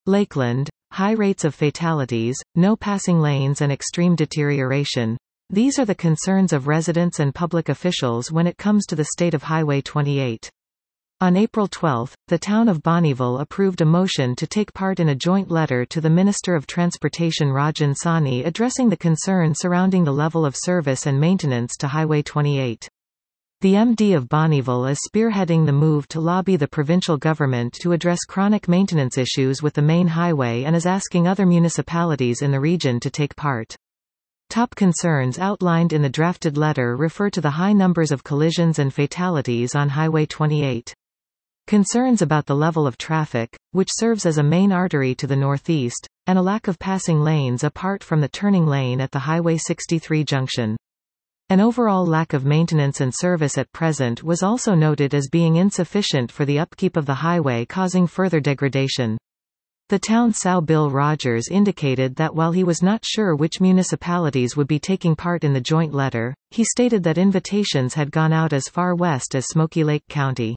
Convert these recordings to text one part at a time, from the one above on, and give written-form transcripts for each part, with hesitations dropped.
Lakeland, high rates of fatalities, no passing lanes and extreme deterioration. These are the concerns of residents and public officials when it comes to the state of Highway 28. On April 12, the town of Bonnyville approved a motion to take part in a joint letter to the Minister of Transportation Rajan Sawhney addressing the concern surrounding the level of service and maintenance to Highway 28. The MD of Bonnyville is spearheading the move to lobby the provincial government to address chronic maintenance issues with the main highway and is asking other municipalities in the region to take part. Top concerns outlined in the drafted letter refer to the high numbers of collisions and fatalities on Highway 28. Concerns about the level of traffic, which serves as a main artery to the northeast, and a lack of passing lanes apart from the turning lane at the Highway 63 junction. An overall lack of maintenance and service at present was also noted as being insufficient for the upkeep of the highway, causing further degradation. The town Sow Bill Rogers indicated that while he was not sure which municipalities would be taking part in the joint letter, he stated that invitations had gone out as far west as Smoky Lake County.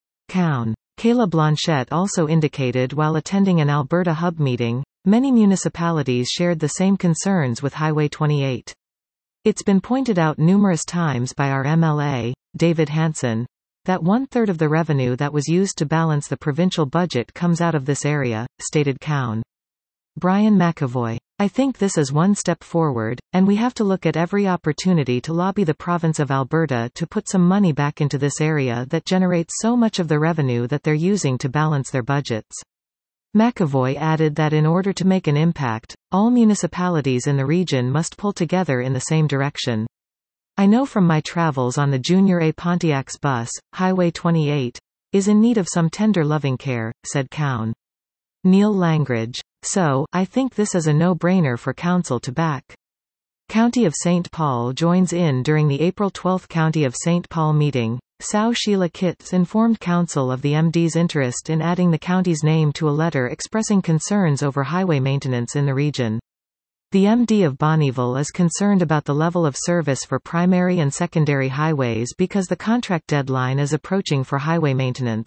Kayla Blanchette also indicated while attending an Alberta Hub meeting, many municipalities shared the same concerns with Highway 28. It's been pointed out numerous times by our MLA, David Hanson, that 1/3 of the revenue that was used to balance the provincial budget comes out of this area, stated Cowan. Brian McAvoy. I think this is one step forward, and we have to look at every opportunity to lobby the province of Alberta to put some money back into this area that generates so much of the revenue that they're using to balance their budgets. McAvoy added that in order to make an impact, all municipalities in the region must pull together in the same direction. I know from my travels on the Junior A Pontiac's bus, Highway 28 is in need of some tender loving care, said Cowan. Neil Langridge. So, I think this is a no-brainer for Council to back. County of St. Paul joins in during the April 12 County of St. Paul meeting. Sow Sheila Kitts informed Council of the MD's interest in adding the county's name to a letter expressing concerns over highway maintenance in the region. The MD of Bonnyville is concerned about the level of service for primary and secondary highways because the contract deadline is approaching for highway maintenance.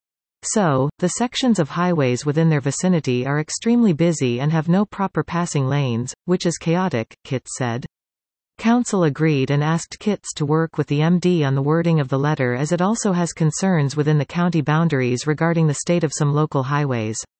So, the sections of highways within their vicinity are extremely busy and have no proper passing lanes, which is chaotic, Kitts said. Council agreed and asked Kitts to work with the MD on the wording of the letter as it also has concerns within the county boundaries regarding the state of some local highways.